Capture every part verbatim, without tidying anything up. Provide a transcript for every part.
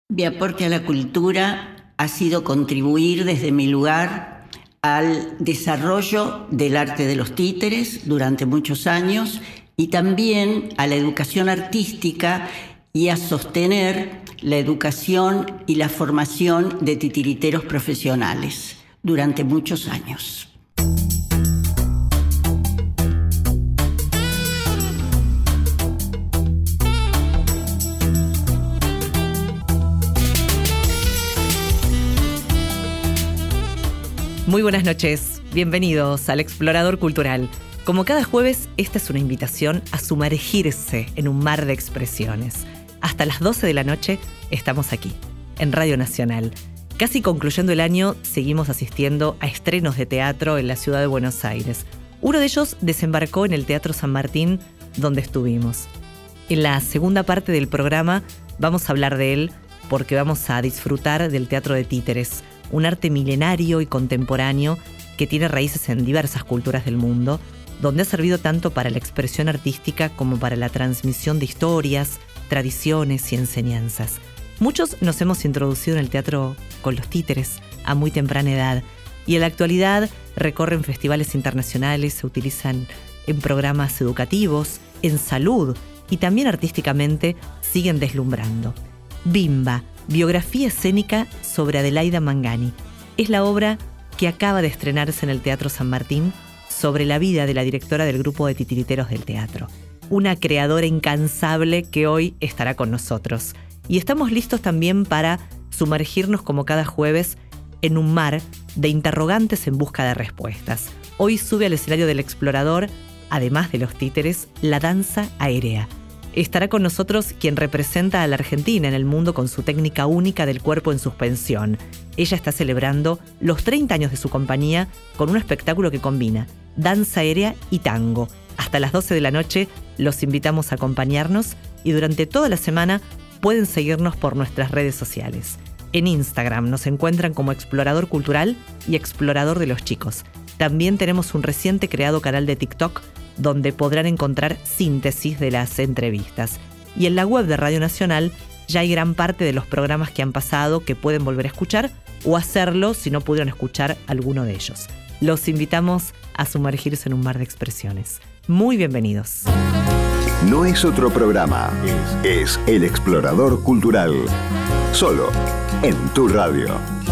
Mi aporte a la cultura ha sido contribuir desde mi lugar al desarrollo del arte de los títeres durante muchos años y también a la educación artística y a sostener la educación y la formación de titiriteros profesionales durante muchos años. Muy buenas noches, bienvenidos al Explorador Cultural. Como cada jueves, esta es una invitación a sumergirse en un mar de expresiones. Hasta las doce de la noche estamos aquí, en Radio Nacional. Casi concluyendo el año, seguimos asistiendo a estrenos de teatro en la ciudad de Buenos Aires. Uno de ellos desembarcó en el Teatro San Martín, donde estuvimos. En la segunda parte del programa vamos a hablar de él porque vamos a disfrutar del teatro de títeres, un arte milenario y contemporáneo que tiene raíces en diversas culturas del mundo, donde ha servido tanto para la expresión artística como para la transmisión de historias, tradiciones y enseñanzas. Muchos nos hemos introducido en el teatro con los títeres a muy temprana edad y en la actualidad recorren festivales internacionales, se utilizan en programas educativos, en salud y también artísticamente siguen deslumbrando. Bimba, biografía escénica sobre Adelaida Mangani. Es la obra que acaba de estrenarse en el Teatro San Martín sobre la vida de la directora del grupo de titiriteros del teatro. Una creadora incansable que hoy estará con nosotros. Y estamos listos también para sumergirnos como cada jueves en un mar de interrogantes en busca de respuestas. Hoy sube al escenario del Explorador, además de los títeres, la danza aérea. Estará con nosotros quien representa a la Argentina en el mundo con su técnica única del cuerpo en suspensión. Ella está celebrando los treinta años de su compañía con un espectáculo que combina danza aérea y tango. Hasta las doce de la noche los invitamos a acompañarnos y durante toda la semana pueden seguirnos por nuestras redes sociales. En Instagram nos encuentran como Explorador Cultural y Explorador de los Chicos. También tenemos un reciente creado canal de TikTok donde podrán encontrar síntesis de las entrevistas. Y en la web de Radio Nacional ya hay gran parte de los programas que han pasado que pueden volver a escuchar o hacerlo si no pudieron escuchar alguno de ellos. Los invitamos a sumergirse en un mar de expresiones. Muy bienvenidos. No es otro programa, es El Explorador Cultural. Solo en tu radio.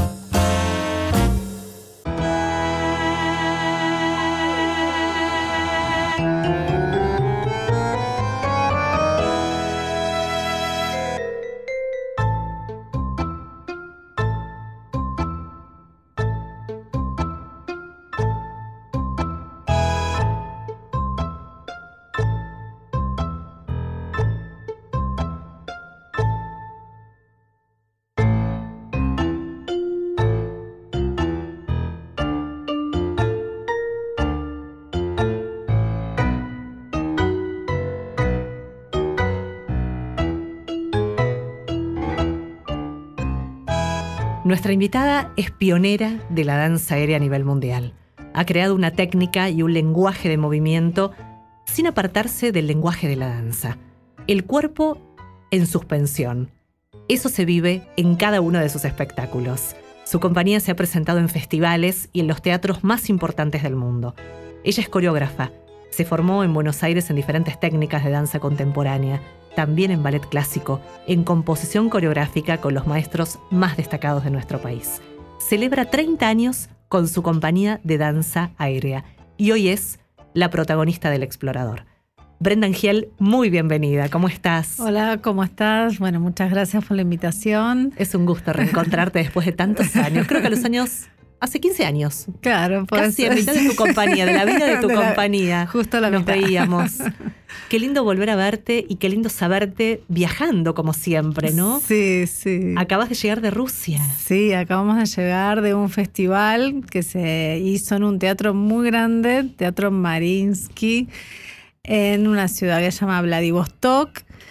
Nuestra invitada es pionera de la danza aérea a nivel mundial. Ha creado una técnica y un lenguaje de movimiento sin apartarse del lenguaje de la danza. El cuerpo en suspensión. Eso se vive en cada uno de sus espectáculos. Su compañía se ha presentado en festivales y en los teatros más importantes del mundo. Ella es coreógrafa. Se formó en Buenos Aires en diferentes técnicas de danza contemporánea, también en ballet clásico, en composición coreográfica con los maestros más destacados de nuestro país. Celebra treinta años con su compañía de danza aérea y hoy es la protagonista del Explorador. Brenda Angiel, muy bienvenida. ¿Cómo estás? Hola, ¿cómo estás? Bueno, muchas gracias por la invitación. Es un gusto reencontrarte después de tantos años. Creo que a los años... Hace quince años. Claro, por casi a mitad de tu compañía, de la vida de tu de la, compañía. Justo la Nos mitad. veíamos. Qué lindo volver a verte y qué lindo saberte viajando como siempre, ¿no? Sí, sí. Acabas de llegar de Rusia. Sí, acabamos de llegar de un festival que se hizo en un teatro muy grande, Teatro Mariinsky, en una ciudad que se llama Vladivostok.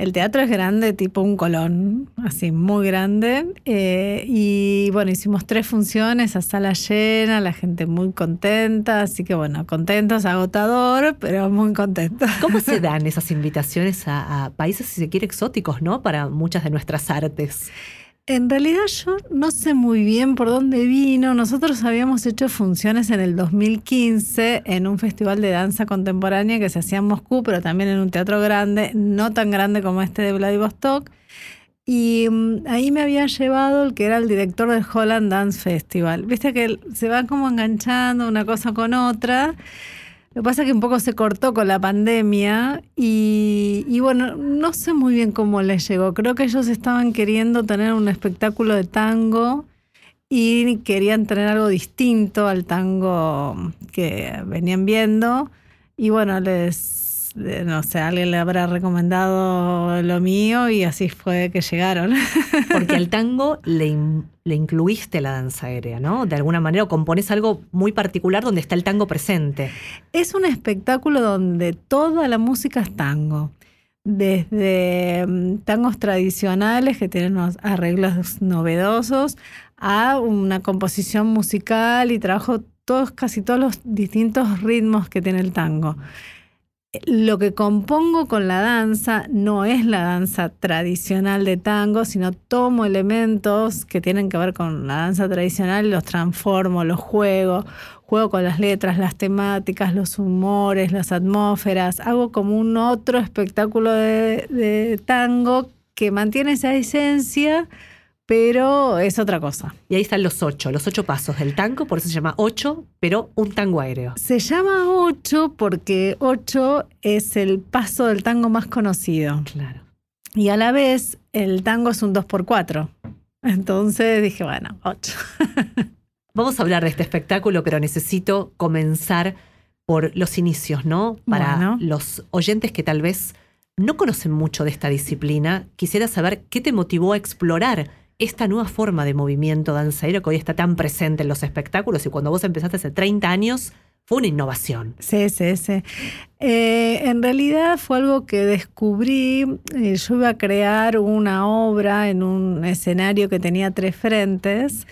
El teatro es grande, tipo un Colón, así muy grande. Eh, y bueno, hicimos tres funciones a sala llena, la gente muy contenta. Así que bueno, contentos, agotador, pero muy contentos. ¿Cómo se dan esas invitaciones a, a países, si se quiere, exóticos, ¿no? Para muchas de nuestras artes. En realidad yo no sé muy bien por dónde vino. Nosotros habíamos hecho funciones en el dos mil quince en un festival de danza contemporánea que se hacía en Moscú, pero también en un teatro grande, no tan grande como este de Vladivostok. Y um, ahí me había llevado el que era el director del Holland Dance Festival. Viste que se va como enganchando una cosa con otra. Lo que pasa es que un poco se cortó con la pandemia y, y bueno, no sé muy bien cómo les llegó. Creo que ellos estaban queriendo tener un espectáculo de tango y querían tener algo distinto al tango que venían viendo. Y bueno, les, no sé, alguien le habrá recomendado lo mío y así fue que llegaron. Porque al tango le, in, le incluiste la danza aérea, ¿no? De alguna manera, o componés algo muy particular donde está el tango presente. Es un espectáculo donde toda la música es tango. Desde um, tangos tradicionales que tienen unos arreglos novedosos a una composición musical y trabajo todos, casi todos los distintos ritmos que tiene el tango. Lo que compongo con la danza no es la danza tradicional de tango, sino tomo elementos que tienen que ver con la danza tradicional y los transformo, los juego, juego con las letras, las temáticas, los humores, las atmósferas. Hago como un otro espectáculo de, de tango que mantiene esa esencia, pero es otra cosa. Y ahí están los ocho, los ocho pasos del tango, por eso se llama ocho, pero un tango aéreo. Se llama ocho porque ocho es el paso del tango más conocido. Claro. Y a la vez el tango es un dos por cuatro. Entonces dije, bueno, ocho. Vamos a hablar de este espectáculo, pero necesito comenzar por los inicios, ¿no? Para bueno. Los oyentes que tal vez no conocen mucho de esta disciplina, quisiera saber qué te motivó a explorar esta nueva forma de movimiento danzaero que hoy está tan presente en los espectáculos y cuando vos empezaste hace treinta años fue una innovación. Sí, sí, sí. Eh, en realidad fue algo que descubrí. Eh, yo iba a crear una obra en un escenario que tenía tres frentes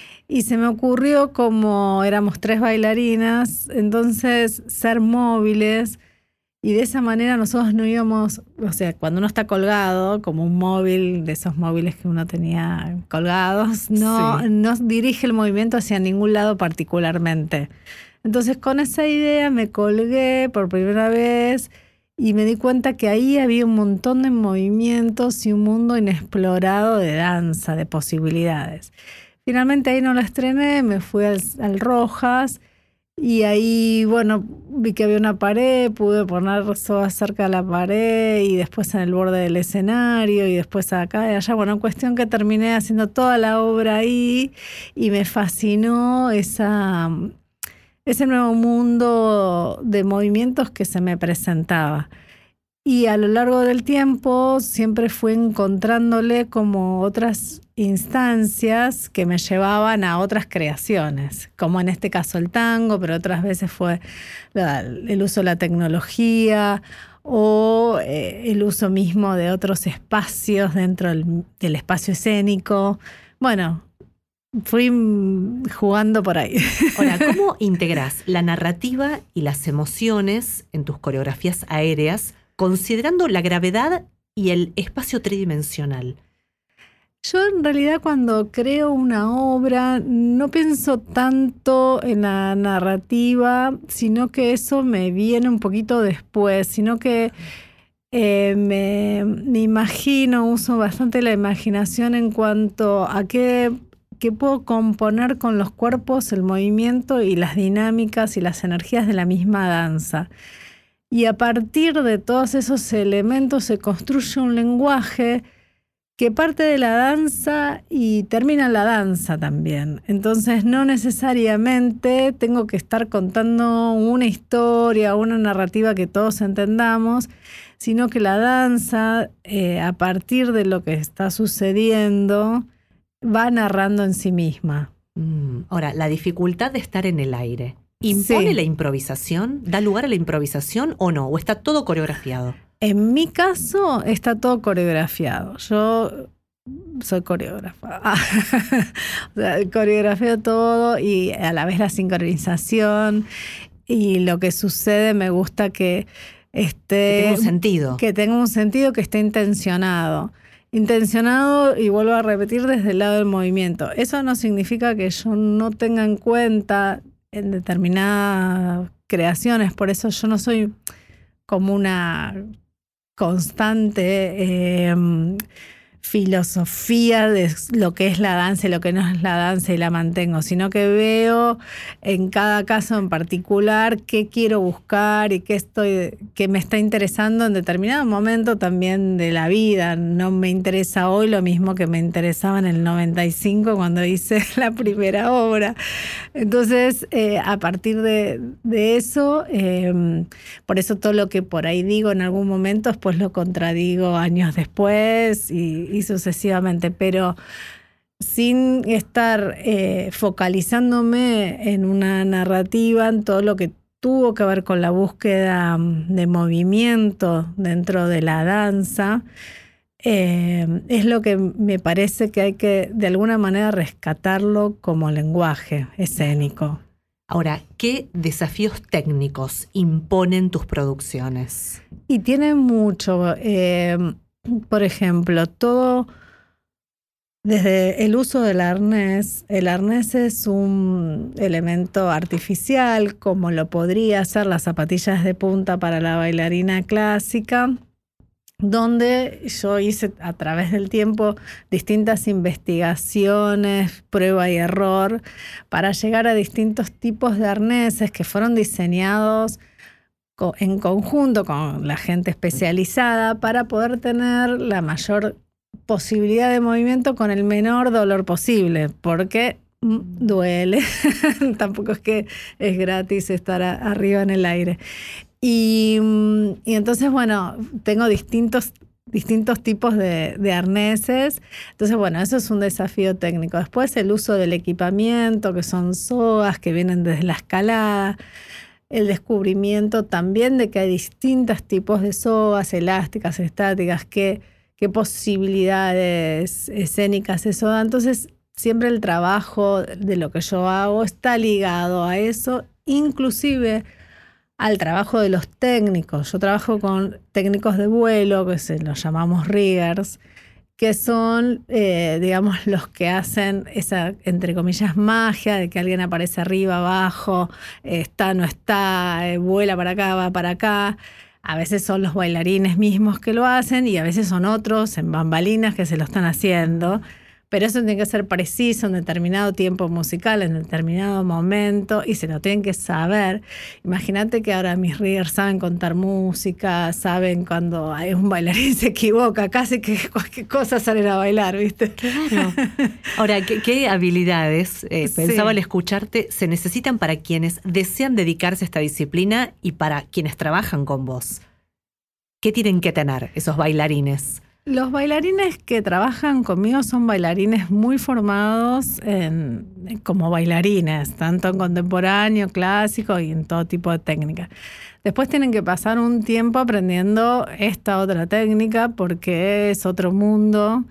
y se me ocurrió, como éramos tres bailarinas, entonces ser móviles. Y de esa manera nosotros no íbamos, o sea, cuando uno está colgado, como un móvil, de esos móviles que uno tenía colgados, no, sí. no dirige el movimiento hacia ningún lado particularmente. Entonces con esa idea me colgué por primera vez y me di cuenta que ahí había un montón de movimientos y un mundo inexplorado de danza, de posibilidades. Finalmente ahí no la estrené, me fui al, al Rojas. Y ahí, bueno, vi que había una pared, pude poner sogas cerca de la pared y después en el borde del escenario y después acá y allá. Bueno, cuestión que terminé haciendo toda la obra ahí y me fascinó esa, ese nuevo mundo de movimientos que se me presentaba. Y a lo largo del tiempo siempre fui encontrándole como otras instancias que me llevaban a otras creaciones, como en este caso el tango, pero otras veces fue la, el uso de la tecnología o eh, el uso mismo de otros espacios dentro del, del espacio escénico. Bueno, fui jugando por ahí. Ahora, ¿cómo integrás la narrativa y las emociones en tus coreografías aéreas, considerando la gravedad y el espacio tridimensional? Yo en realidad cuando creo una obra no pienso tanto en la narrativa, sino que eso me viene un poquito después, sino que eh, me, me imagino, uso bastante la imaginación en cuanto a qué, qué puedo componer con los cuerpos, el movimiento y las dinámicas y las energías de la misma danza. Y a partir de todos esos elementos se construye un lenguaje que parte de la danza y termina en la danza también. Entonces no necesariamente tengo que estar contando una historia o una narrativa que todos entendamos, sino que la danza, eh, a partir de lo que está sucediendo, va narrando en sí misma. Mm, ahora, la dificultad de estar en el aire. ¿Impone sí. la improvisación? ¿Da lugar a la improvisación o no? ¿O está todo coreografiado? En mi caso está todo coreografiado. Yo soy coreógrafa. O sea, coreografeo todo y a la vez la sincronización. Y lo que sucede me gusta que esté... Que tenga un sentido. Que tenga un sentido, que esté intencionado. Intencionado, y vuelvo a repetir, desde el lado del movimiento. Eso no significa que yo no tenga en cuenta en determinadas creaciones. Por eso yo no soy como una constante eh, filosofía de lo que es la danza y lo que no es la danza y la mantengo, sino que veo en cada caso en particular qué quiero buscar y qué estoy, qué me está interesando en determinado momento también de la vida. No me interesa hoy lo mismo que me interesaba en el noventa y cinco cuando hice la primera obra. Entonces, eh, a partir de, de eso, eh, por eso todo lo que por ahí digo en algún momento, después lo contradigo años después y y sucesivamente, pero sin estar eh, focalizándome en una narrativa, en todo lo que tuvo que ver con la búsqueda de movimiento dentro de la danza, eh, es lo que me parece que hay que de alguna manera rescatarlo como lenguaje escénico. Ahora, ¿qué desafíos técnicos imponen tus producciones? Y tiene mucho... Eh, Por ejemplo, todo desde el uso del arnés. El arnés es un elemento artificial, como lo podría ser las zapatillas de punta para la bailarina clásica, donde yo hice a través del tiempo distintas investigaciones, prueba y error, para llegar a distintos tipos de arneses que fueron diseñados en conjunto con la gente especializada para poder tener la mayor posibilidad de movimiento con el menor dolor posible, porque duele. Tampoco es que es gratis estar a, arriba en el aire. Y, y entonces, bueno, tengo distintos, distintos tipos de, de arneses. Entonces, bueno, eso es un desafío técnico. Después el uso del equipamiento, que son sogas que vienen desde la escalada. El descubrimiento también de que hay distintos tipos de sogas, elásticas, estáticas, qué, qué posibilidades escénicas eso da. Entonces, siempre el trabajo de lo que yo hago está ligado a eso, inclusive al trabajo de los técnicos. Yo trabajo con técnicos de vuelo, que se los llamamos riggers, que son, eh, digamos, los que hacen esa, entre comillas, magia de que alguien aparece arriba, abajo, eh, está, no está, eh, vuela para acá, va para acá. A veces son los bailarines mismos que lo hacen y a veces son otros en bambalinas que se lo están haciendo. Pero eso tiene que ser preciso en determinado tiempo musical, en determinado momento, y se lo tienen que saber. Imagínate que ahora mis riggers saben contar música, saben cuando hay un bailarín se equivoca, casi que cualquier cosa salen a bailar, ¿viste? Claro. Ahora, ¿qué, qué habilidades, eh, pensaba Sí. al escucharte, se necesitan para quienes desean dedicarse a esta disciplina y para quienes trabajan con vos? ¿Qué tienen que tener esos bailarines? Los bailarines que trabajan conmigo son bailarines muy formados en, como bailarines, tanto en contemporáneo, clásico y en todo tipo de técnica. Después tienen que pasar un tiempo aprendiendo esta otra técnica porque es otro mundo.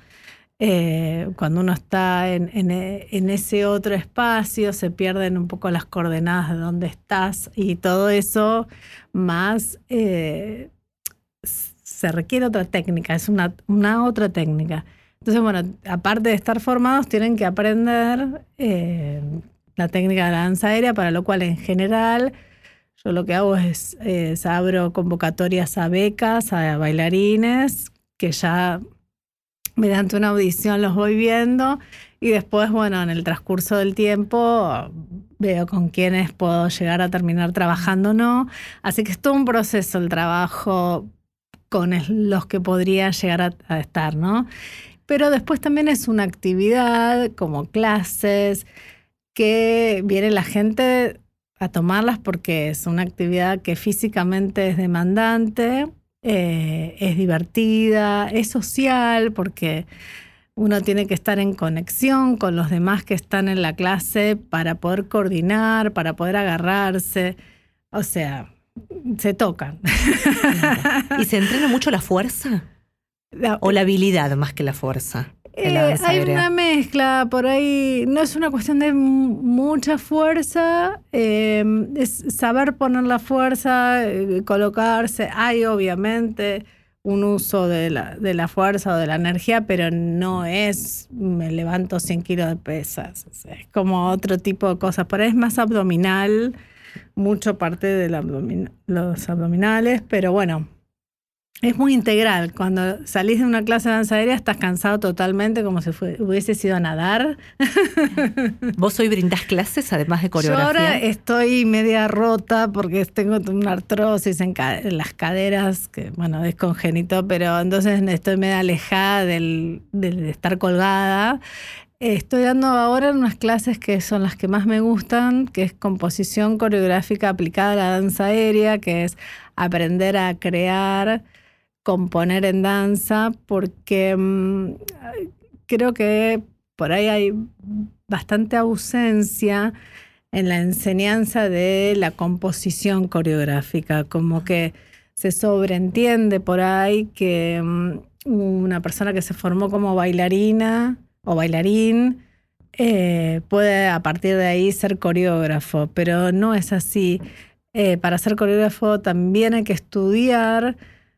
Eh, cuando uno está en, en, en ese otro espacio se pierden un poco las coordenadas de dónde estás y todo eso más... Eh, se requiere otra técnica, es una, una otra técnica. Entonces, bueno, aparte de estar formados, tienen que aprender eh, la técnica de la danza aérea, para lo cual en general yo lo que hago es, es abro convocatorias a becas, a bailarines, que ya mediante una audición los voy viendo y después, bueno, en el transcurso del tiempo veo con quiénes puedo llegar a terminar trabajando o no. Así que es todo un proceso el trabajo con el, los que podría llegar a, a estar, ¿no? Pero después también es una actividad como clases que viene la gente a tomarlas porque es una actividad que físicamente es demandante, eh, es divertida, es social porque uno tiene que estar en conexión con los demás que están en la clase para poder coordinar, para poder agarrarse. O sea, se tocan. ¿Y se entrena mucho la fuerza? La, ¿O la habilidad más que la fuerza? Eh, hay aérea? Una mezcla por ahí, no es una cuestión de mucha fuerza, eh, es saber poner la fuerza, eh, colocarse. Hay obviamente un uso de la, de la fuerza o de la energía, pero no es me levanto cien kilos de pesas, o sea, es como otro tipo de cosas. Por ahí es más abdominal, mucho parte de la abdomin- los abdominales, pero bueno. Es muy integral. Cuando salís de una clase de danza aérea estás cansado totalmente, como si fue, hubieses ido a nadar. ¿Vos hoy brindás clases además de coreografía? Yo ahora estoy media rota porque tengo una artrosis en, ca- en las caderas, que bueno, es congénito, pero entonces estoy media alejada del, del, de estar colgada. Estoy dando ahora unas clases que son las que más me gustan, que es composición coreográfica aplicada a la danza aérea, que es aprender a crear, componer en danza, porque mmm, creo que por ahí hay bastante ausencia en la enseñanza de la composición coreográfica, como que se sobreentiende por ahí que mmm, una persona que se formó como bailarina o bailarín eh, puede a partir de ahí ser coreógrafo, pero no es así. Eh, para ser coreógrafo también hay que estudiar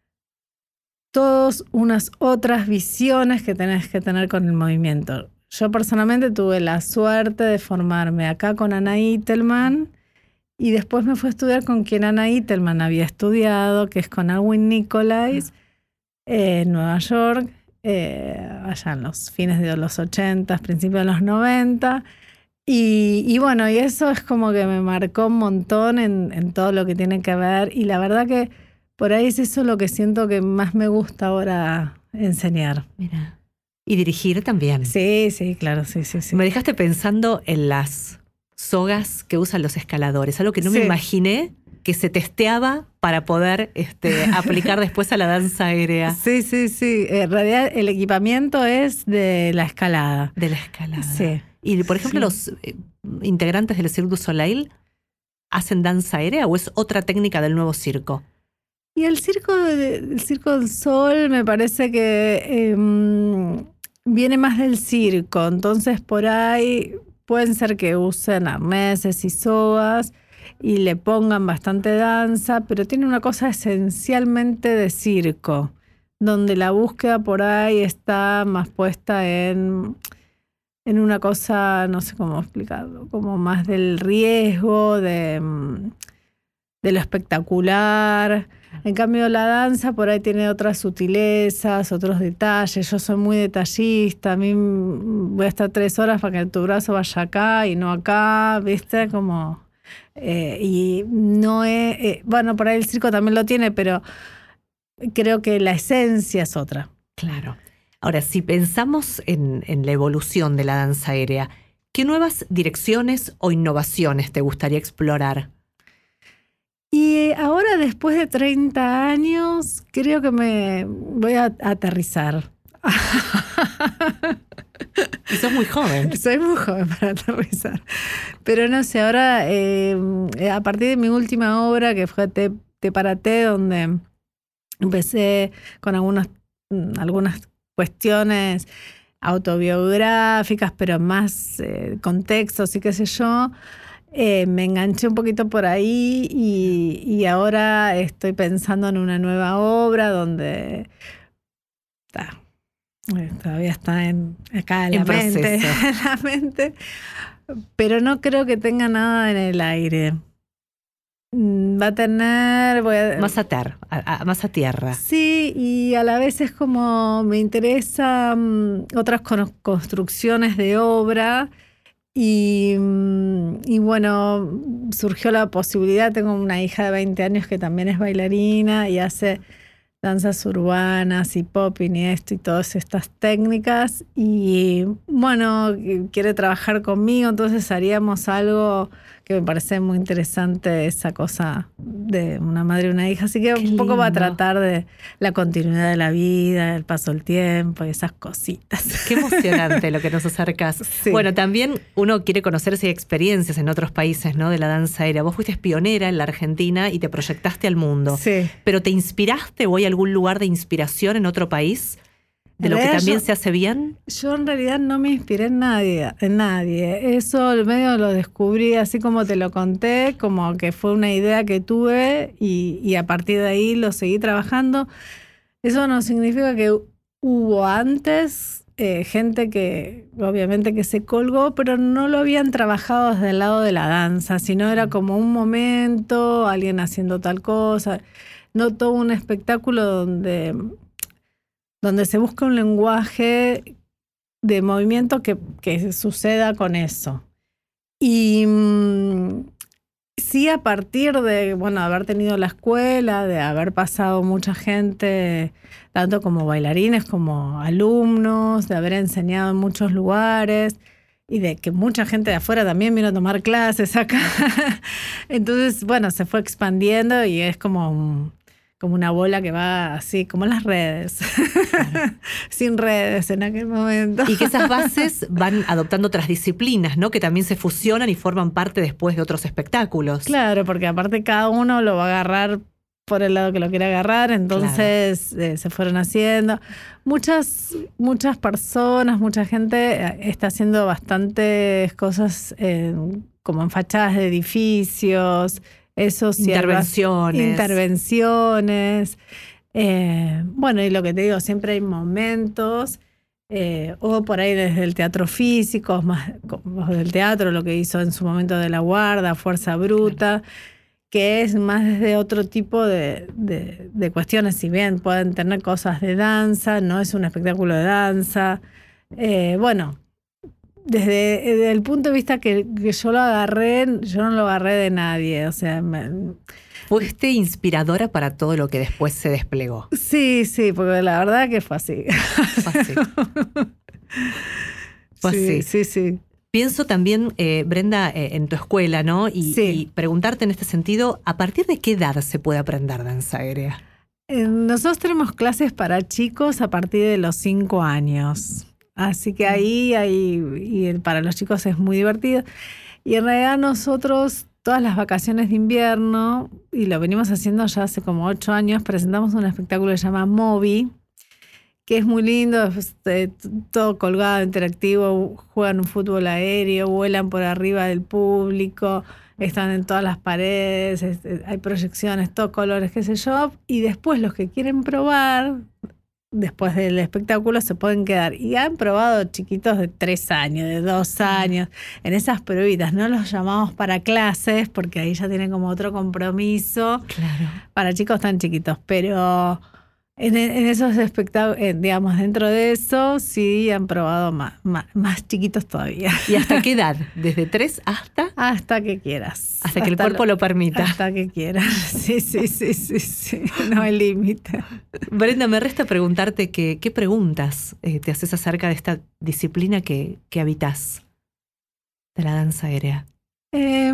todas unas otras visiones que tenés que tener con el movimiento. Yo personalmente tuve la suerte de formarme acá con Anna Itelman y después me fui a estudiar con quien Anna Itelman había estudiado, que es con Alwyn Nicolais, eh, en Nueva York, eh, allá en los fines de los ochenta, principios de los noventa. Y, y bueno, y eso es como que me marcó un montón en, en todo lo que tiene que ver. Y la verdad que por ahí es eso lo que siento que más me gusta ahora enseñar. Mira. Y dirigir también. Sí, sí, claro, sí, sí, sí. Me dejaste pensando en las sogas que usan los escaladores, algo que no sí. me imaginé que se testeaba para poder este, aplicar después a la danza aérea. Sí, sí, sí. En realidad el equipamiento es de la escalada. De la escalada. Sí. Y, por ejemplo, sí. los eh, integrantes del Cirque du Soleil hacen danza aérea o es otra técnica del nuevo circo. Y el circo, de, el circo del Sol me parece que eh, viene más del circo, entonces por ahí pueden ser que usen arneses y sogas y le pongan bastante danza, pero tiene una cosa esencialmente de circo, donde la búsqueda por ahí está más puesta en, en una cosa, no sé cómo explicarlo, como más del riesgo, de, de lo espectacular. En cambio, la danza por ahí tiene otras sutilezas, otros detalles. Yo soy muy detallista. A mí voy a estar tres horas para que tu brazo vaya acá y no acá, ¿viste? Como, eh, y no es... Eh, bueno, por ahí el circo también lo tiene, pero creo que la esencia es otra. Claro. Ahora, si pensamos en, en la evolución de la danza aérea, ¿qué nuevas direcciones o innovaciones te gustaría explorar? Y ahora, después de treinta años, creo que me voy a aterrizar. Y sos muy joven. Soy muy joven para aterrizar. Pero no sé, ahora, eh, a partir de mi última obra, que fue Te, Te para Te, donde empecé con algunas, algunas cuestiones autobiográficas, pero más eh, contextos y qué sé yo, Eh, me enganché un poquito por ahí y, y ahora estoy pensando en una nueva obra donde está, todavía está en, acá en, en la mente, en la mente, pero no creo que tenga nada en el aire. Va a tener... Voy a, más, a ter, a, a, más a tierra. Sí, y a la vez es como me interesan um, otras con, construcciones de obra. Y, y bueno, surgió la posibilidad, tengo una hija de veinte años que también es bailarina y hace danzas urbanas y popping y esto y todas estas técnicas. Y bueno, quiere trabajar conmigo, entonces haríamos algo que me parece muy interesante esa cosa de una madre y una hija. Así que Qué un poco lindo. va a tratar de la continuidad de la vida, el paso del tiempo y esas cositas. Qué emocionante lo que nos acercas. Sí. Bueno, también uno quiere conocer si hay experiencias en otros países, ¿no? De la danza aérea. Vos fuiste pionera en la Argentina y te proyectaste al mundo. Sí. ¿Pero te inspiraste o hay algún lugar de inspiración en otro país? ¿De En lo que realidad también yo- se hace bien? Yo en realidad no me inspiré en nadie, en nadie. Eso al medio lo descubrí así como te lo conté, como que fue una idea que tuve y, y a partir de ahí lo seguí trabajando. Eso no significa que hubo antes eh, gente que obviamente que se colgó, pero no lo habían trabajado desde el lado de la danza, sino era como un momento, alguien haciendo tal cosa, no todo un espectáculo donde... donde se busca un lenguaje de movimiento que, que suceda con eso. Y mm, sí, a partir de, bueno, haber tenido la escuela, de haber pasado mucha gente, tanto como bailarines como alumnos, de haber enseñado en muchos lugares y de que mucha gente de afuera también vino a tomar clases acá. Entonces, bueno, se fue expandiendo y es como un... como una bola que va así, como en las redes. Claro. Sin redes en aquel momento. Y que esas bases van adoptando otras disciplinas, ¿no? Que también se fusionan y forman parte después de otros espectáculos. Claro, porque aparte cada uno lo va a agarrar por el lado que lo quiera agarrar, entonces claro. eh, se fueron haciendo. Muchas, muchas personas, mucha gente está haciendo bastantes cosas eh, como en fachadas de edificios, Eso sí, intervenciones. Intervenciones. Eh, bueno, y lo que te digo, siempre hay momentos, eh, o por ahí desde el teatro físico, más como del teatro, lo que hizo en su momento de La Guarda, Fuerza Bruta, claro. que es más desde otro tipo de, de, de cuestiones, si bien pueden tener cosas de danza, no es un espectáculo de danza. Eh, bueno, Desde, desde el punto de vista que, que yo lo agarré, yo no lo agarré de nadie, o sea... Me... Fuiste inspiradora para todo lo que después se desplegó. Sí, sí, porque la verdad que fue así. Fue así. Fue sí, así. Sí, sí. Pienso también, eh, Brenda, eh, en tu escuela, ¿no? Y, sí. y preguntarte en este sentido, ¿a partir de qué edad se puede aprender danza aérea? Eh, nosotros tenemos clases para chicos a partir de los cinco años. Así que ahí, ahí y para los chicos es muy divertido. Y en realidad nosotros, todas las vacaciones de invierno, y lo venimos haciendo ya hace como ocho años, presentamos un espectáculo que se llama Moby, que es muy lindo, es, eh, todo colgado, interactivo, juegan un fútbol aéreo, vuelan por arriba del público, están en todas las paredes, es, hay proyecciones, todo colores, qué sé yo. Y después los que quieren probar... después del espectáculo se pueden quedar. Y han probado chiquitos de tres años, de dos años, en esas pruebitas. No los llamamos para clases, porque ahí ya tienen como otro compromiso. Claro. Para chicos tan chiquitos. Pero en, en esos espectáculos, eh, digamos, dentro de eso, sí han probado más, más, más chiquitos todavía. ¿Y hasta qué edad? ¿Desde tres hasta? Hasta que quieras. Hasta que hasta el cuerpo lo, lo permita. Hasta que quieras. Sí, sí, sí, sí, sí. No hay límite. Brenda, me resta preguntarte que, qué preguntas eh, te haces acerca de esta disciplina que, que habitas, de la danza aérea. Eh,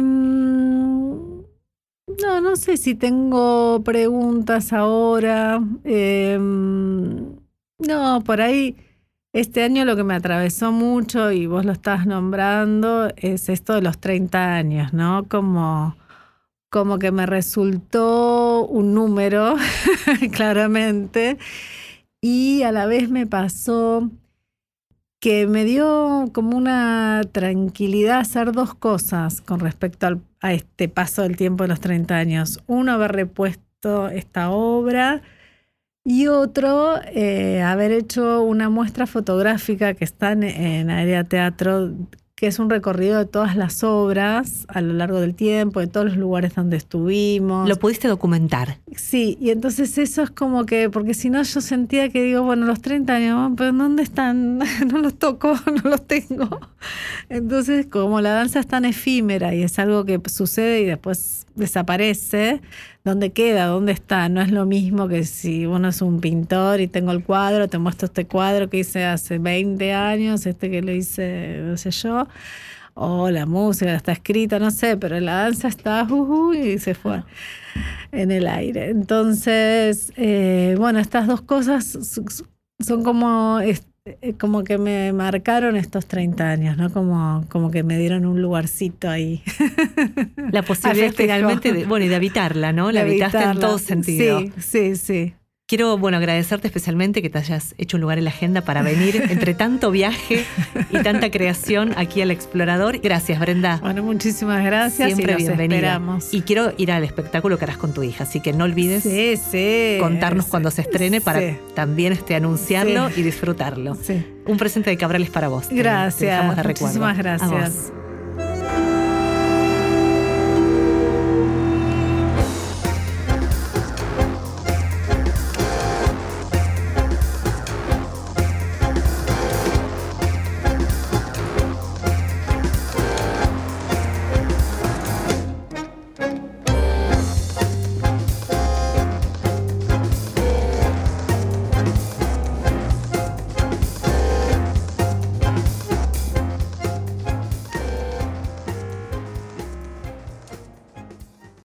no, no sé si tengo preguntas ahora. Eh, no, por ahí este año lo que me atravesó mucho, y vos lo estás nombrando, es esto de los treinta años, ¿no? Como... como que me resultó un número, claramente, y a la vez me pasó que me dio como una tranquilidad hacer dos cosas con respecto al, a este paso del tiempo de los treinta años. Uno, haber repuesto esta obra, y otro, eh, haber hecho una muestra fotográfica que está en, en Aérea Teatro, que es un recorrido de todas las obras a lo largo del tiempo, de todos los lugares donde estuvimos. ¿Lo pudiste documentar? Sí, y entonces eso es como que, porque si no yo sentía que digo, bueno, los treinta años, pero ¿dónde están? No los toco, no los tengo. Entonces, como la danza es tan efímera y es algo que sucede y después desaparece, ¿dónde queda? ¿Dónde está? No es lo mismo que si uno es un pintor y tengo el cuadro, te muestro este cuadro que hice hace veinte años, este que lo hice, no sé yo, o la música está escrita, no sé, pero la danza está uh, uh, y se fue en el aire. Entonces, eh, bueno, estas dos cosas son como, como que me marcaron estos treinta años, ¿no? Como, como que me dieron un lugarcito ahí. La posibilidad finalmente de, bueno, y de habitarla, ¿no? La habitaste en todo sentido. Sí, sí, sí. Quiero, bueno, agradecerte especialmente que te hayas hecho un lugar en la agenda para venir entre tanto viaje y tanta creación aquí al Explorador. Gracias, Brenda. Bueno, muchísimas gracias. Siempre y nos bienvenida. Esperamos. Y quiero ir al espectáculo que harás con tu hija, así que no olvides sí, sí, contarnos sí, cuando se estrene para sí. también este, anunciarlo sí. y disfrutarlo. Sí. Un presente de Cabrales para vos. Gracias. Te dejamos de recuerdo. Muchísimas gracias. A vos.